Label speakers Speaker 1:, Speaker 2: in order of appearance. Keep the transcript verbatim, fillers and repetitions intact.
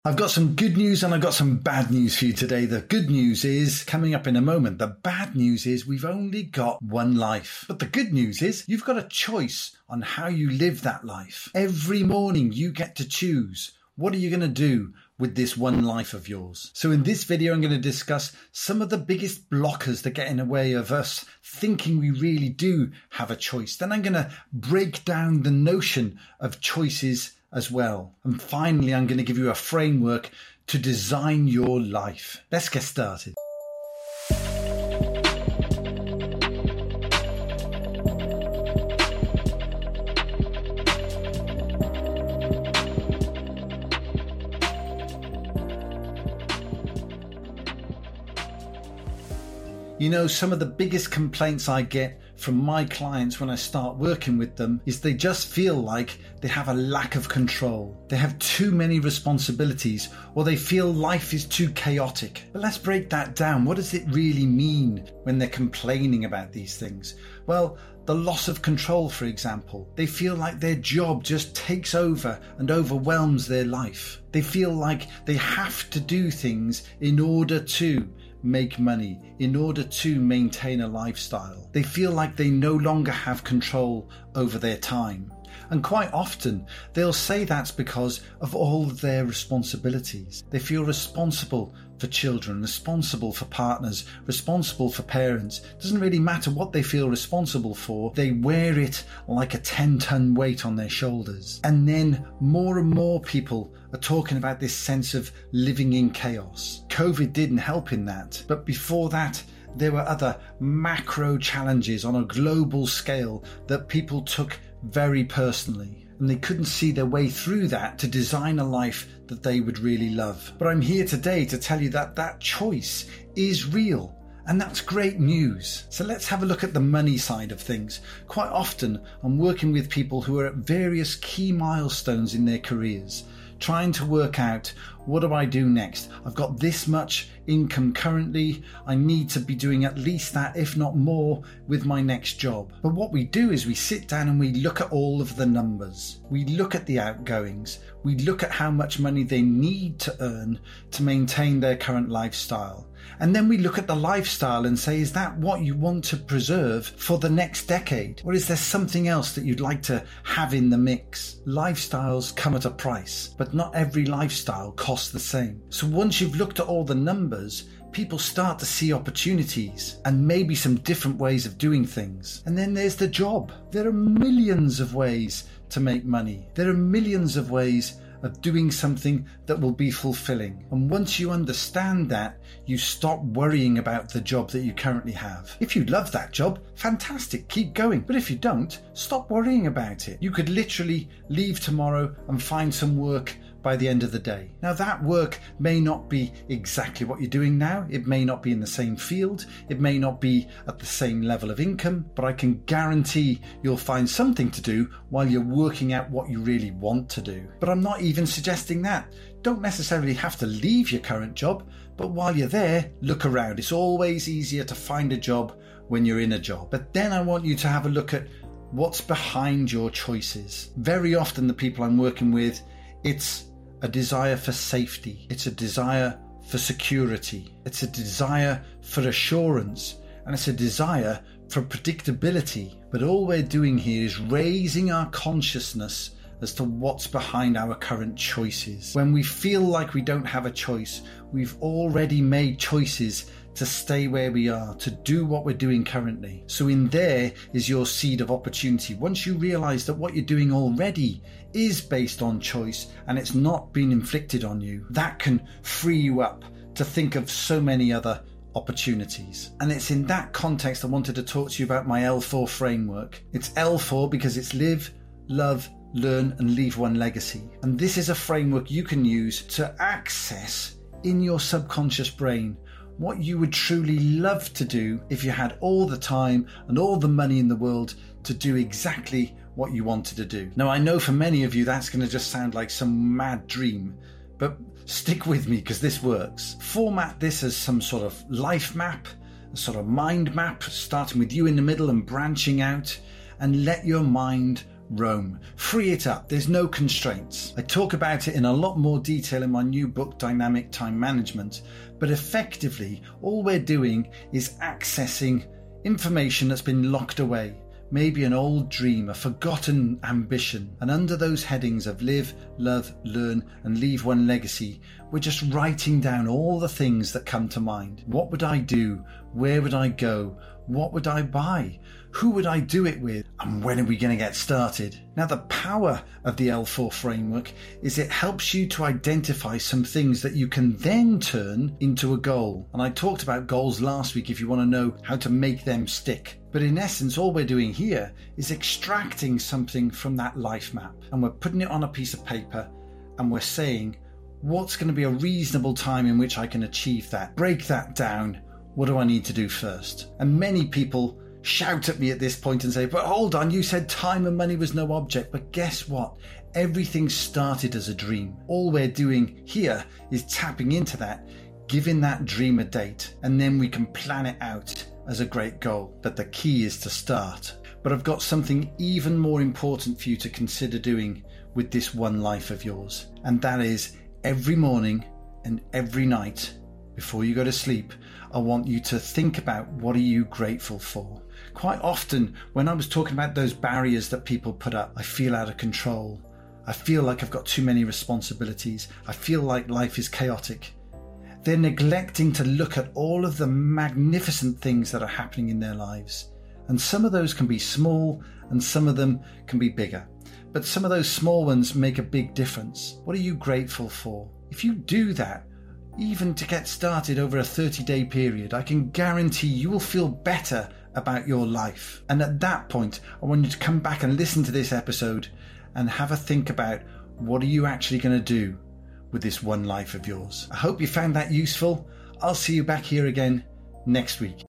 Speaker 1: I've got some good news and I've got some bad news for you today. The good news is coming up in a moment. The bad news is we've only got one life. But the good news is you've got a choice on how you live that life. Every morning you get to choose. What are you going to do with this one life of yours? So in this video, I'm going to discuss some of the biggest blockers that get in the way of us thinking we really do have a choice. Then I'm going to break down the notion of choices as well. And finally, I'm going to give you a framework to design your life. Let's get started. You know, some of the biggest complaints I get from my clients when I start working with them is they just feel like they have a lack of control. They have too many responsibilities, or they feel life is too chaotic. But let's break that down. What does it really mean when they're complaining about these things? Well, the loss of control, for example. They feel like their job just takes over and overwhelms their life. They feel like they have to do things in order to make money, in order to maintain a lifestyle. They feel like they no longer have control over their time. And quite often they'll say that's because of all of their responsibilities. They feel responsible for children, responsible for partners, responsible for parents. It doesn't really matter what they feel responsible for. They wear it like a ten ton weight on their shoulders. And then more and more people are talking about this sense of living in chaos. COVID didn't help in that. But before that, there were other macro challenges on a global scale that people took very personally, and they couldn't see their way through that to design a life that they would really love. But I'm here today to tell you that that choice is real, and that's great news. So let's have a look at the money side of things. Quite often I'm working with people who are at various key milestones in their careers, trying to work out, what do I do next? I've got this much income currently. I need to be doing at least that, if not more, with my next job. But what we do is we sit down and we look at all of the numbers. We look at the outgoings. We look at how much money they need to earn to maintain their current lifestyle. And then we look at the lifestyle and say, is that what you want to preserve for the next decade? Or is there something else that you'd like to have in the mix? Lifestyles come at a price, but not every lifestyle costs the same. So once you've looked at all the numbers, people start to see opportunities and maybe some different ways of doing things. And then there's the job. There are millions of ways to make money. There are millions of ways of doing something that will be fulfilling. And once you understand that, you stop worrying about the job that you currently have. If you love that job, fantastic, keep going. But if you don't, stop worrying about it. You could literally leave tomorrow and find some work by the end of the day. Now that work may not be exactly what you're doing now. It may not be in the same field. It may not be at the same level of income, but I can guarantee you'll find something to do while you're working out what you really want to do. But I'm not even suggesting that. Don't necessarily have to leave your current job, but while you're there, look around. It's always easier to find a job when you're in a job. But then I want you to have a look at what's behind your choices. Very often the people I'm working with, it's a desire for safety. It's a desire for security. It's a desire for assurance. And it's a desire for predictability. But all we're doing here is raising our consciousness as to what's behind our current choices. When we feel like we don't have a choice, we've already made choices to stay where we are, to do what we're doing currently. So in there is your seed of opportunity. Once you realize that what you're doing already is based on choice and it's not been inflicted on you, that can free you up to think of so many other opportunities. And it's in that context I wanted to talk to you about my L four framework. It's L four because it's live, love, learn and leave one legacy. And this is a framework you can use to access in your subconscious brain what you would truly love to do if you had all the time and all the money in the world to do exactly what you wanted to do. Now, I know for many of you that's going to just sound like some mad dream, but stick with me because this works. Format this as some sort of life map, a sort of mind map, starting with you in the middle and branching out, and let your mind roam. Free it up. There's no constraints. I talk about it in a lot more detail in my new book, Dynamic Time Management, but effectively, all we're doing is accessing information that's been locked away. Maybe an old dream, a forgotten ambition. And under those headings of live, love, learn, and leave one legacy, we're just writing down all the things that come to mind. What would I do? Where would I go? What would I buy? Who would I do it with? And when are we going to get started? Now, the power of the L four framework is it helps you to identify some things that you can then turn into a goal. And I talked about goals last week if you want to know how to make them stick. But in essence, all we're doing here is extracting something from that life map, and we're putting it on a piece of paper, and we're saying, what's going to be a reasonable time in which I can achieve that? Break that down. What do I need to do first? And many people shout at me at this point and say, but hold on, you said time and money was no object. But guess what? Everything started as a dream. All we're doing here is tapping into that, giving that dream a date, and then we can plan it out as a great goal. But the key is to start. But I've got something even more important for you to consider doing with this one life of yours. And that is every morning and every night before you go to sleep, I want you to think about what are you grateful for. Quite often when I was talking about those barriers that people put up, I feel out of control. I feel like I've got too many responsibilities. I feel like life is chaotic. They're neglecting to look at all of the magnificent things that are happening in their lives. And some of those can be small and some of them can be bigger. But some of those small ones make a big difference. What are you grateful for? If you do that, even to get started over a thirty-day period, I can guarantee you will feel better about your life. And at that point, I want you to come back and listen to this episode and have a think about what are you actually going to do with this one life of yours. I hope you found that useful. I'll see you back here again next week.